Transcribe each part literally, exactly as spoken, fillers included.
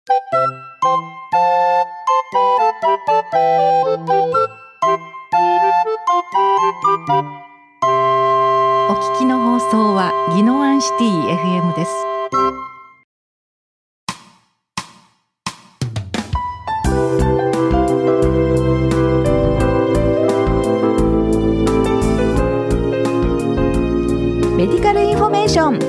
お聞きの放送は宜野湾シティ エフエム です。メディカルインフォメーション。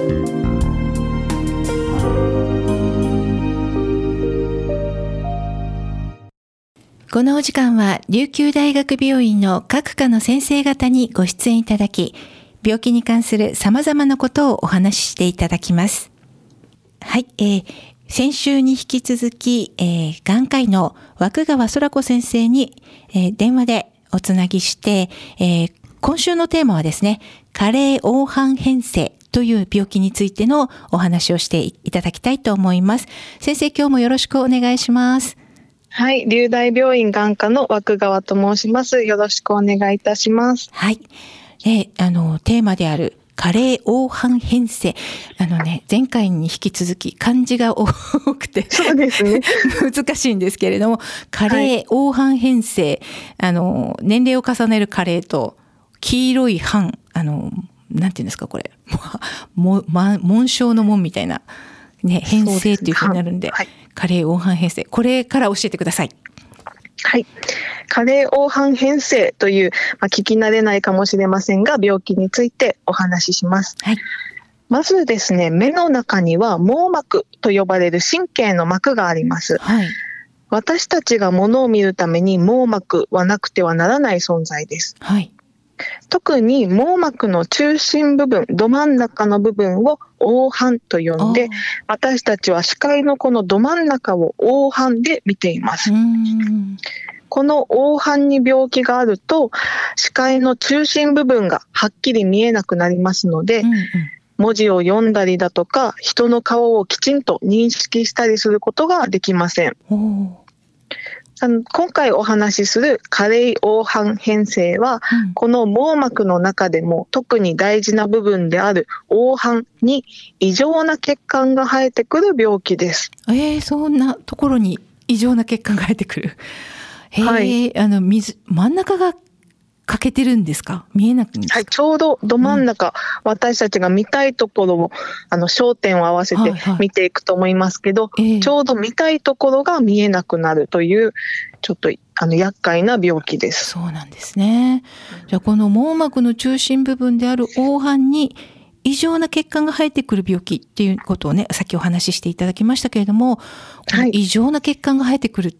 このお時間は琉球大学病院の各科の先生方にご出演いただき、病気に関する様々なことをお話ししていただきます。はい、えー、先週に引き続き、えー、眼科医の枠川空子先生に、えー、電話でおつなぎして、えー、今週のテーマはですね、加齢黄斑変性という病気についてのお話をしていただきたいと思います。先生、今日もよろしくお願いします。 はい、琉大病院眼科の枠川と申します。よろしくお願いいたします。 はい。え、あの、テーマである加齢黄斑変性。あのね、前回に引き続き漢字が多くて。 そうですね。 難しいんですけれども、加齢黄斑変性。はい、あの、年齢を重ねる加齢と、黄色い斑、あの、なんていうんですか、これ。も、ま、紋章の紋みたいな。ね、変性っていう風になるんで、はい、加齢黄斑変性、これから教えてください。 はい、加齢黄斑変性という、まあ、聞き慣れないかもしれませんが、病気についてお話しします。はい、まずですね、目の中には網膜と呼ばれる神経の膜があります。はい、私たちが物を見るために網膜はなくてはならない存在です。はい、特に網膜の中心部分、ど真ん中の部分を黄斑と呼んで、私たちは視界のこのど真ん中を黄斑で見ています。うーん、この黄斑に病気があると、視界の中心部分がはっきり見えなくなりますので、うんうん、文字を読んだりだとか、人の顔をきちんと認識したりすることができません。今回お話しする加齢黄斑変性は、うん、この網膜の中でも特に大事な部分である黄斑に異常な血管が生えてくる病気です。 えー、そんなところに異常な血管が生えてくる。へー、はい、あの水真ん中が欠けてるんですか？見えなくですか？ はい、ちょうどど真ん中、うん、私たちが見たいところをあの焦点を合わせて見ていくと思いますけど、はいはい、ちょうど見たいところが見えなくなるというちょっとあの厄介な病気です。 そうなんですね。じゃあこの網膜の中心部分である黄斑に異常な血管が生えてくる病気っていうことをね、さっきお話ししていただきましたけれども、この異常な血管が生えてくるって、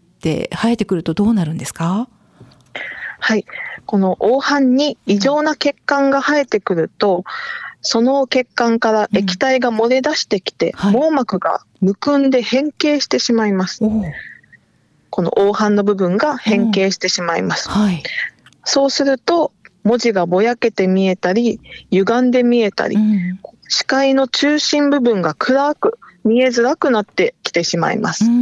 生えてくるとどうなるんですか？ はい、この黄斑に異常な血管が生えてくると、その血管から液体が漏れ出してきて、うん、はい、網膜がむくんで変形してしまいます。この黄斑の部分が変形してしまいます。はい、そうすると文字がぼやけて見えたり、歪んで見えたり、うん、視界の中心部分が暗く見えづらくなってきてしまいます。うん、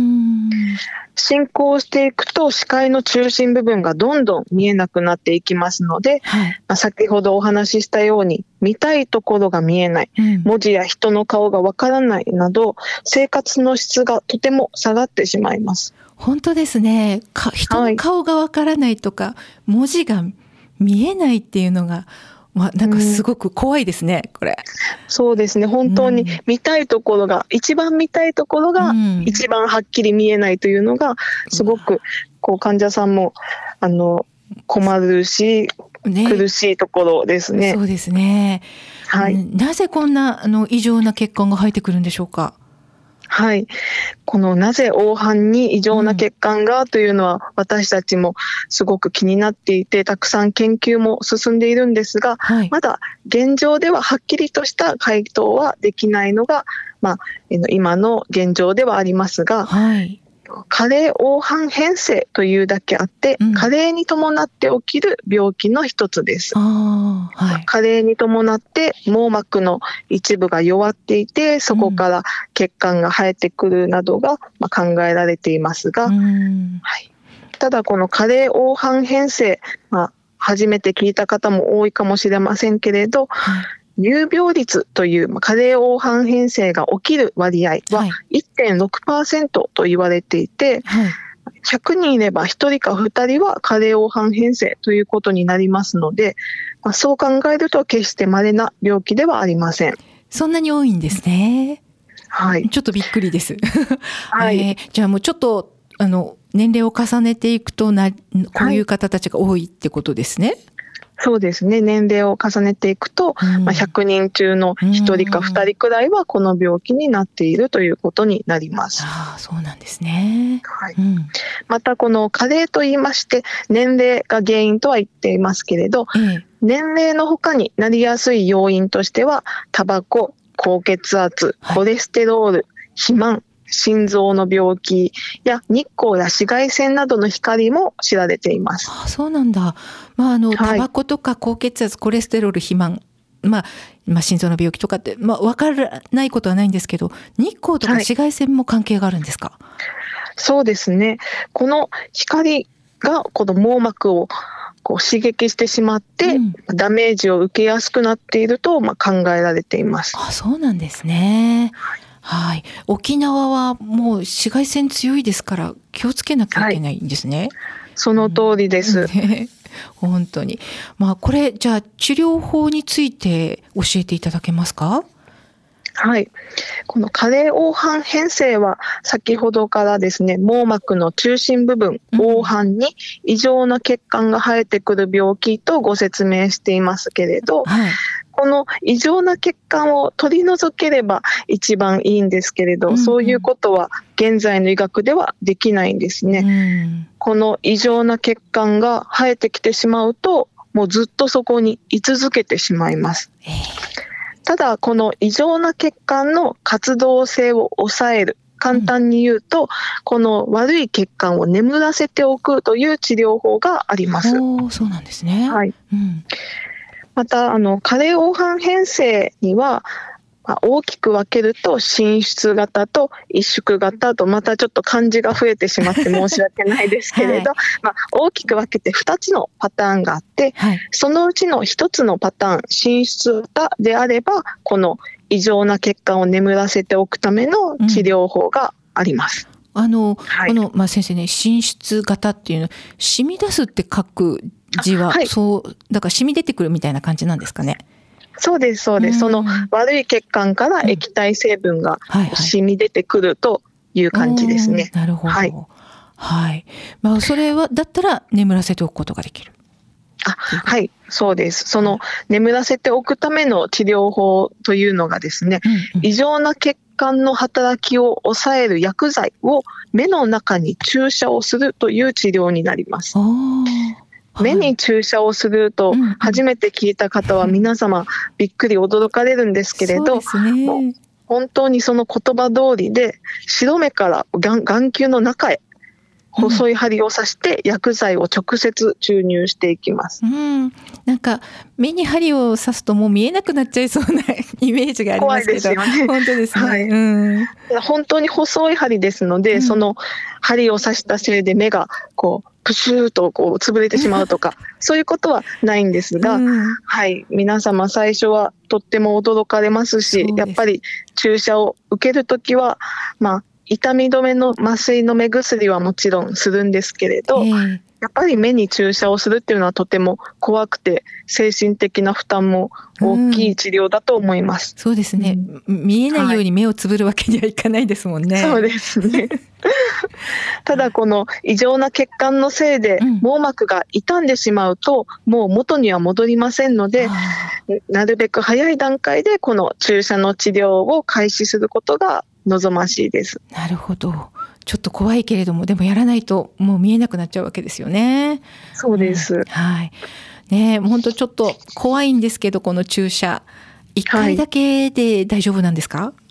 進行していくと視界の中心部分がどんどん見えなくなっていきますので、はい、まあ、先ほどお話ししたように見たいところが見えない、うん、文字や人の顔がわからないなど生活の質がとても下がってしまいます。 本当ですね。か人の顔がわからないとか、はい、文字が見えないっていうのが、まあ、なんかすごく怖いですね、うん、これ。 そうですね、本当に見たいところが、うん、一番見たいところが一番はっきり見えないというのがすごくこう患者さんもあの困るし、ね、苦しいところですね。 そうですね、はい、なぜこんなあの異常な血管が生えてくるんでしょうか？ はい、このなぜ黄斑に異常な血管がというのは、うん、私たちもすごく気になっていて、たくさん研究も進んでいるんですが、はい、まだ現状でははっきりとした回答はできないのが、まあ、今の現状ではありますが、はい、加齢黄斑変性というだけあって、うん、加齢に伴って起きる病気の一つです。あ、はい、加齢に伴って網膜の一部が弱っていて、そこから血管が生えてくるなどが、まあ、考えられていますが、うん、はい、ただこの加齢黄斑変性、まあ、初めて聞いた方も多いかもしれませんけれど、はい、 有病率という、まあ、加齢黄斑変性が起きる割合は いってんろくパーセント と言われていて、はい、ひゃくにんいればひとりかふたりは加齢黄斑変性ということになりますので、まあ、そう考えると決して稀な病気ではありません。 そんなに多いんですね。 はい、 ちょっとびっくりです。 はいえー、じゃあもうちょっとあの年齢を重ねていくとなこういう方たちが多いってことですね。はい、 そうですね。年齢を重ねていくと、うんまあ、ひゃくにん中のひとりかふたりくらいはこの病気になっているということになります。 ああ、そうなんですね。 はいうん、またこの加齢といいまして年齢が原因とは言っていますけれど、ええ、年齢の他になりやすい要因としてはタバコ、高血圧、コレステロール、はい、肥満、心臓の病気や日光や紫外線などの光も知られています。 ああ、そうなんだ。まあ、あの、はい、タバコとか高血圧、コレステロール、肥満、まあ、まあ、心臓の病気とかって、まあ、分からないことはないんですけど、日光とか紫外線も関係があるんですか？はい、 そうですね。この光がこの網膜をこう刺激してしまって、うん、ダメージを受けやすくなっていると、まあ、考えられています。 あ、そうなんですね。はい、沖縄はもう紫外線強いですから気をつけなきゃいけないんですね。はい、 その通りです。 ね、本当に。まあ、これじゃあ治療法について教えていただけますか？ はい、この加齢黄斑変性は先ほどからですね、網膜の中心部分黄斑に異常な血管が生えてくる病気とご説明していますけれど、はい、この異常な血管を取り除ければ一番いいんですけれど、うんうん、そういうことは現在の医学ではできないんですね。うん、この異常な血管が生えてきてしまうともうずっとそこに居続けてしまいます。えーただこの異常な血管の活動性を抑える、簡単に言うと、うん、この悪い血管を眠らせておくという治療法があります。 おー、そうなんですね。 はいうん、 またあの加齢黄斑変性にはまあ、大きく分けると滲出型と萎縮型とまたちょっと漢字が増えてしまって申し訳ないですけれど、はいまあ、大きく分けてふたつのパターンがあって、はい、そのうちのひとつのパターン滲出型であればこの異常な血管を眠らせておくための治療法があります。 うん、あの、はい、この、まあ、先生ね、滲出型っていうの染み出すって書く字は、はい、そうだから染み出てくるみたいな感じなんですかね。 そうですそうです、うん、その悪い血管から液体成分が染み出てくるという感じですね。 はいはい、なるほど、はいはいまあ、それはだったら眠らせておくことができる。 あはいそうです。その眠らせておくための治療法というのがですね、うんうん、異常な血管の働きを抑える薬剤を目の中に注射をするという治療になります。目に注射をすると初めて聞いた方は皆様びっくり驚かれるんですけれど、もう本当にその言葉通りで白目から眼、眼球の中へ細い針を刺して薬剤を直接注入していきます。 うん、なんか目に針を刺すともう見えなくなっちゃいそうなイメージがありますけど、 怖いですよね。 本当ですね。はいうん、 本当に細い針ですので、うん、その針を刺したせいで目がこうプシューとこう潰れてしまうとかそういうことはないんですが、うん、はい皆様最初はとっても驚かれますし、やっぱり注射を受けるときはまあ痛み止めの麻酔の目薬はもちろんするんですけれど、えー、やっぱり目に注射をするっていうのはとても怖くて精神的な負担も大きい治療だと思います。 うん、そうですね、うん、見えないように目をつぶるわけにはいかないですもんね。 はい、そうですねただこの異常な血管のせいで網膜が傷んでしまうともう元には戻りませんので、うん、なるべく早い段階でこの注射の治療を開始することが望ましいです。 なるほど。ちょっと怖いけれどもでもやらないともう見えなくなっちゃうわけですよね。 そうです、うん、 はいね、本当ちょっと怖いんですけどこの注射いっかいだけで大丈夫なんですか？はい、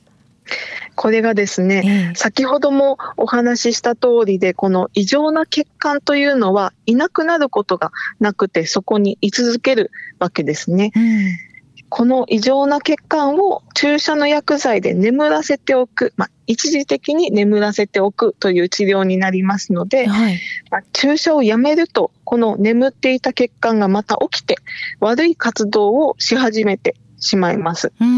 これがですね、えー、先ほどもお話しした通りでこの異常な血管というのはいなくなることがなくてそこに居続けるわけですね。うんこの異常な血管を注射の薬剤で眠らせておく、まあ、一時的に眠らせておくという治療になりますので、はいまあ、注射をやめるとこの眠っていた血管がまた起きて悪い活動をし始めてしまいます。 うん、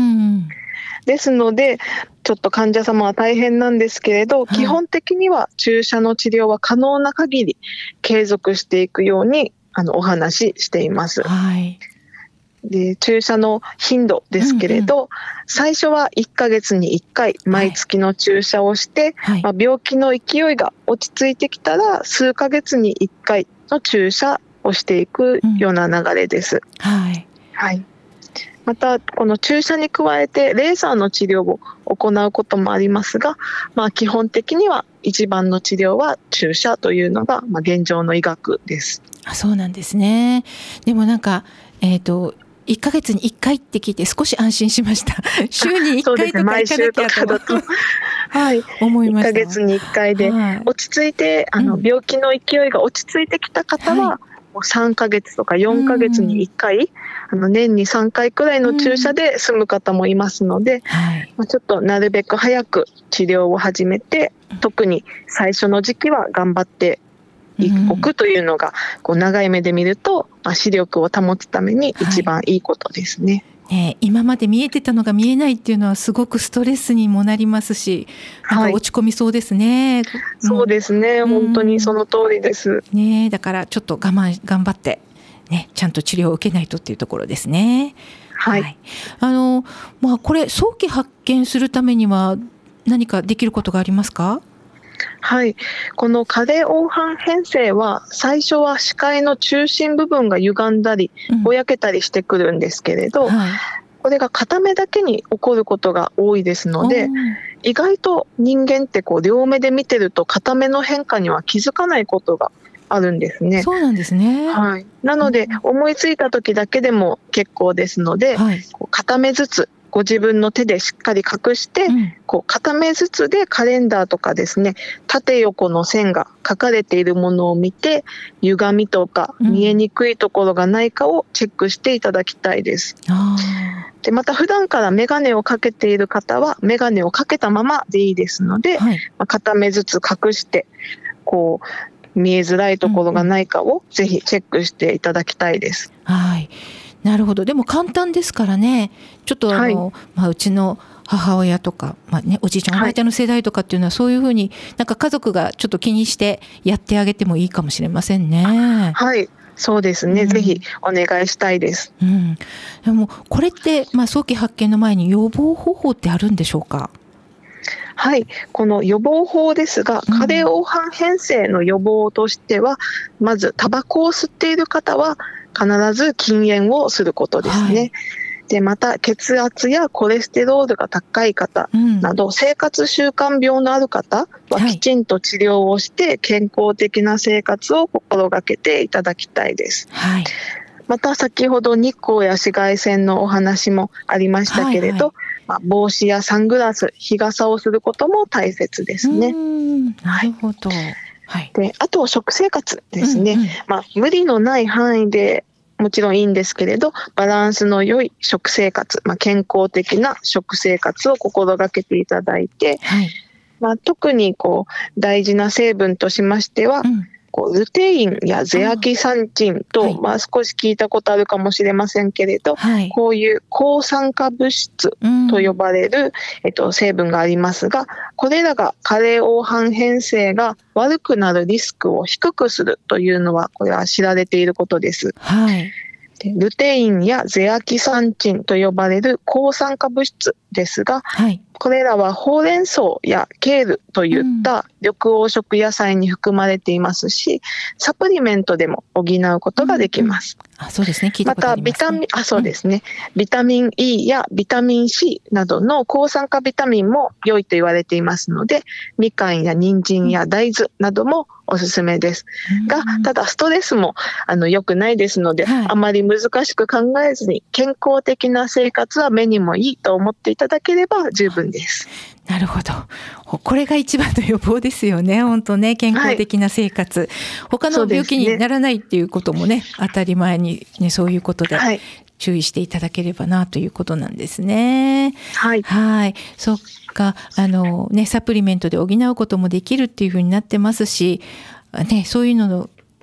ですのでちょっと患者様は大変なんですけれど、はい、基本的には注射の治療は可能な限り継続していくようにあのお話ししています。 はい、 で注射の頻度ですけれど、うんうん、最初はいっかげつにいっかい毎月の注射をして、はいまあ、病気の勢いが落ち着いてきたら数ヶ月にいっかいの注射をしていくような流れです。 うんはいはい、またこの注射に加えてレーザーの治療を行うこともありますが、まあ、基本的には一番の治療は注射というのが、まあ、現状の医学です。 あ、そうなんですね。でもなんか、えーといっかげつにいっかいって聞いて少し安心しました。週にいっかいとか行かなきゃとはい、 思いました。 いっかげつにいっかいで、はい、落ち着いてあの、うん、病気の勢いが落ち着いてきた方は、はい、もうさんかげつとかよんかげつにいっかい、うん、あの年にさんかいくらいの注射で済む方もいますので、うんはいまあ、ちょっとなるべく早く治療を始めて、特に最初の時期は頑張っておくというのが、こう長い目で見ると、まあ、視力を保つために一番いいことですね。 はいね、今まで見えてたのが見えないっていうのはすごくストレスにもなりますし、なんか落ち込みそうですね。はい、 そうですね、本当にその通りです、 ね、だからちょっと我慢頑張って、ね、ちゃんと治療を受けないとっていうところですね。 はい、はい、 あのまあ、これ早期発見するためには何かできることがありますか？ はい、この加齢黄斑変性は最初は視界の中心部分が歪んだりぼやけたりしてくるんですけれど、うんはい、これが片目だけに起こることが多いですので、意外と人間ってこう両目で見てると片目の変化には気づかないことがあるんですね。 そうなんですね。 はい、なので、うん、思いついた時だけでも結構ですので、はい、こう片目ずつご自分の手でしっかり隠して、うん、こう片目ずつでカレンダーとかですね、縦横の線が書かれているものを見て、歪みとか見えにくいところがないかをチェックしていただきたいです。うん、でまた普段から眼鏡をかけている方は眼鏡をかけたままでいいですので、はいまあ、片目ずつ隠してこう見えづらいところがないかをぜひチェックしていただきたいです。 うん、はいなるほど。でも簡単ですからね。ちょっとあの、はいまあ、うちの母親とか、まあね、おじいちゃんおばあちゃんの世代とかっていうのは、はい、そういうふうになんか家族がちょっと気にしてやってあげてもいいかもしれませんね。 はいそうですね、うん、ぜひお願いしたいです。 うん、でもこれって、まあ、早期発見の前に予防方法ってあるんでしょうか？ はい、この予防法ですが、加齢黄斑変性の予防としては、うん、まずタバコを吸っている方は必ず禁煙をすることですね。はい、でまた血圧やコレステロールが高い方など、うん、生活習慣病のある方はきちんと治療をして健康的な生活を心がけていただきたいです。はい、また先ほど日光や紫外線のお話もありましたけれど、はいはいまあ、帽子やサングラス、日傘をすることも大切ですね。 うーんなるほど。はい、 であと食生活ですね。うんうんまあ、無理のない範囲でもちろんいいんですけれど、バランスの良い食生活、まあ、健康的な食生活を心がけていただいて、はいまあ、特にこう大事な成分としましては、うんこうルテインやゼアキサンチンと、はいまあ、少し聞いたことあるかもしれませんけれど、はい、こういう抗酸化物質と呼ばれる、うんえっと、成分がありますが、これらが加齢黄斑変性が悪くなるリスクを低くするというのはこれは知られていることです。はいでルテインやゼアキサンチンと呼ばれる抗酸化物質ですが、はい、これらはほうれん草やケールといった緑黄色野菜に含まれていますし、うん、サプリメントでも補うことができます。 うん、あそうですね、聞いたことありますね。 またビタミン、あそうですね、うん、ビタミン E やビタミン C などの抗酸化ビタミンも良いと言われていますので、みかんや人参や大豆などもおすすめです、うん、がただストレスもあの良くないですので、はい、あまり難しく考えずに健康的な生活は目にもいいと思っていただければ十分です。 なるほど、これが一番の予防ですよね。本当ね、健康的な生活、はい、他の病気にならないっていうことも ね, ね当たり前に、ね、そういうことで注意していただければなということなんですね。 はい、 はい、そっか、あのね、サプリメントで補うこともできるっていうふうになってますし、ね、そういうのの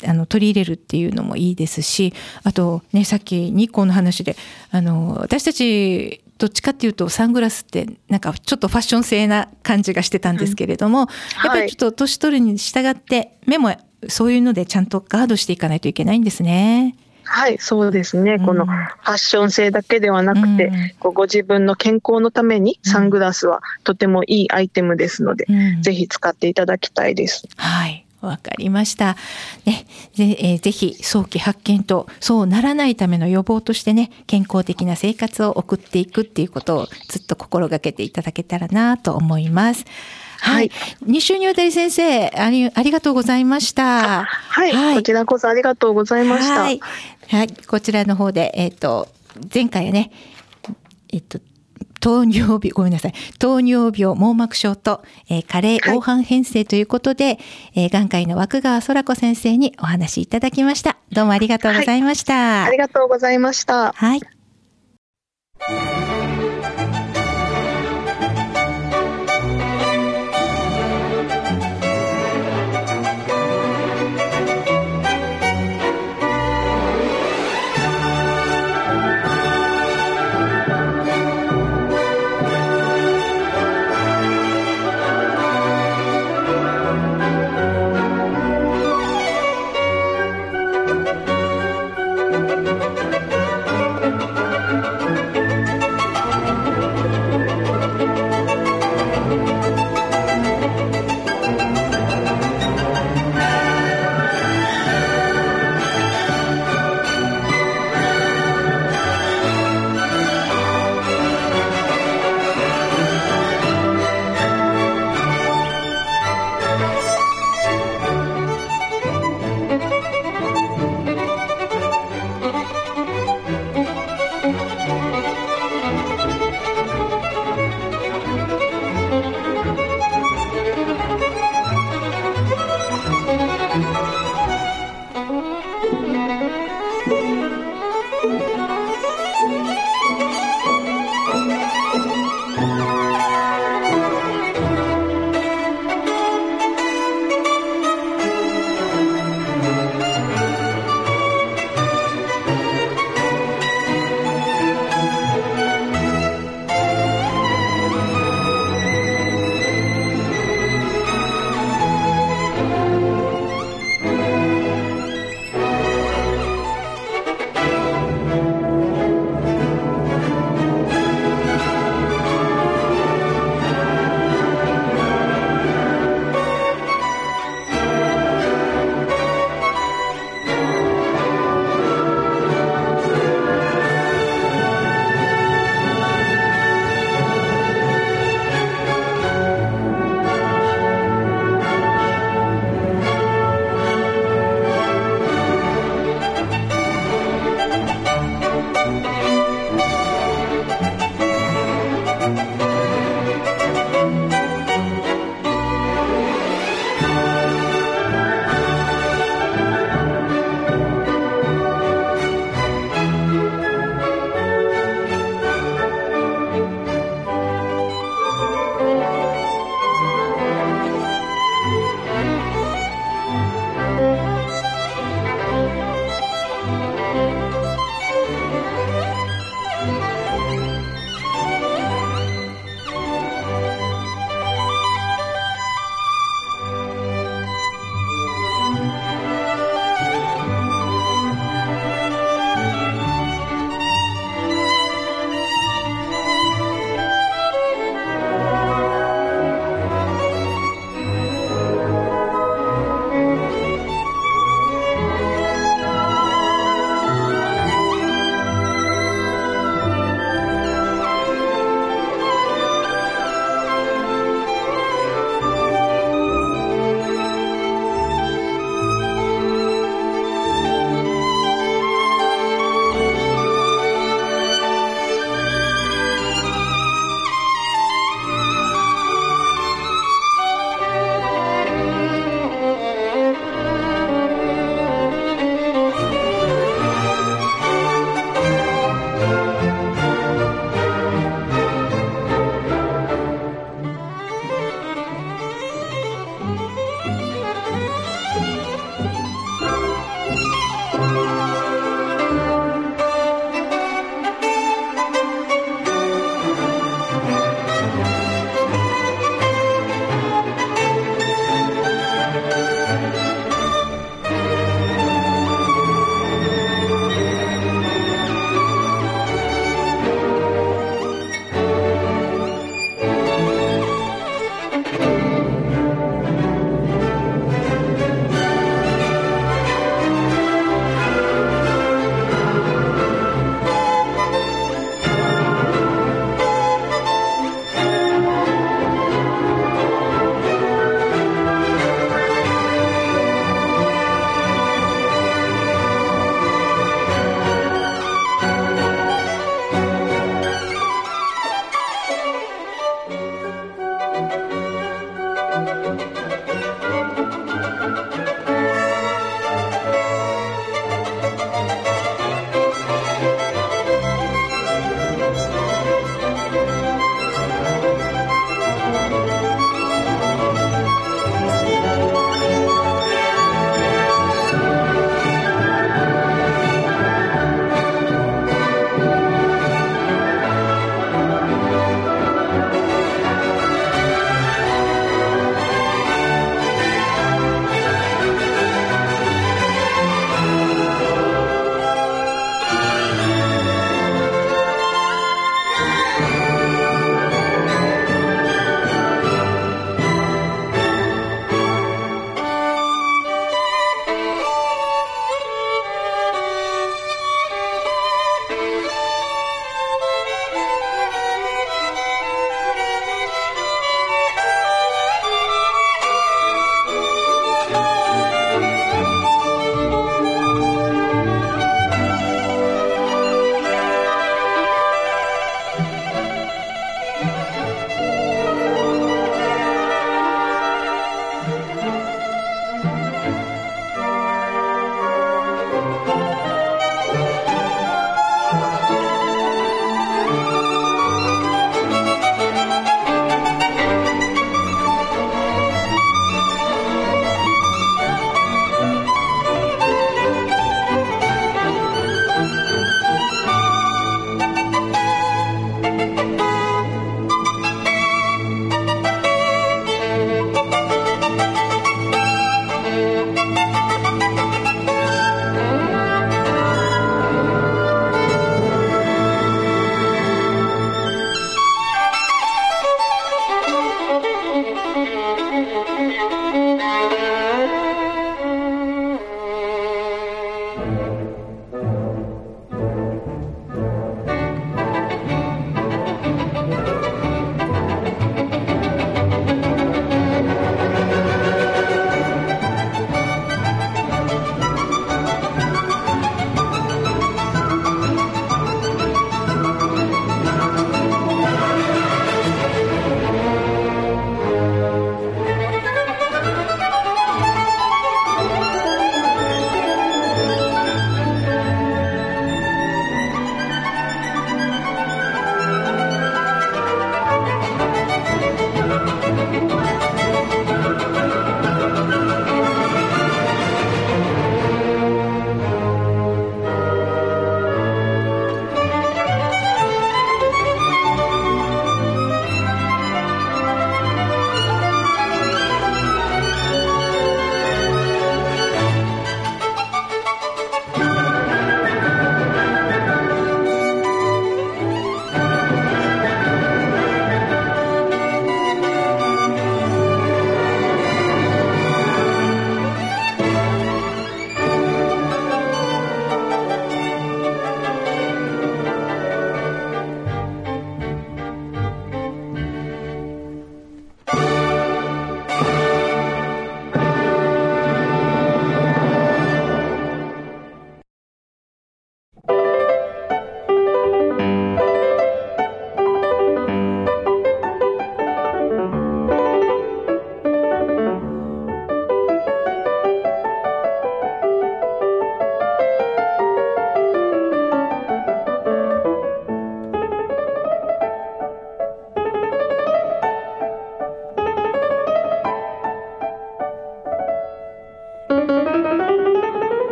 あの取り入れるっていうのもいいですし、あとね、さっき日光の話で、あの私たちどっちかっていうとサングラスってなんかちょっとファッション性な感じがしてたんですけれども、うん、やっぱりちょっと年取るに従って目もそういうのでちゃんとガードしていかないといけないんですね。 はい、そうですね、うん、このファッション性だけではなくて、うん、こうご自分の健康のためにサングラスはとてもいいアイテムですので、うん、ぜひ使っていただきたいです。 はい、わかりました。ね、ぜ、えー、ぜひ早期発見とそうならないための予防としてね、健康的な生活を送っていくっていうことをずっと心がけていただけたらなと思います。はい、に週にわたり先生あり、ありがとうございました。 はい、はい、こちらこそありがとうございました。 はい、はい、こちらの方で、えっと、前回はね、えっと、糖尿病、ごめんなさい、糖尿病、網膜症と、えー、加齢黄斑変性ということで、はい、えー、眼科医の枠川空子先生にお話しいただきました。どうもありがとうございました。 はい、ありがとうございました。 はい。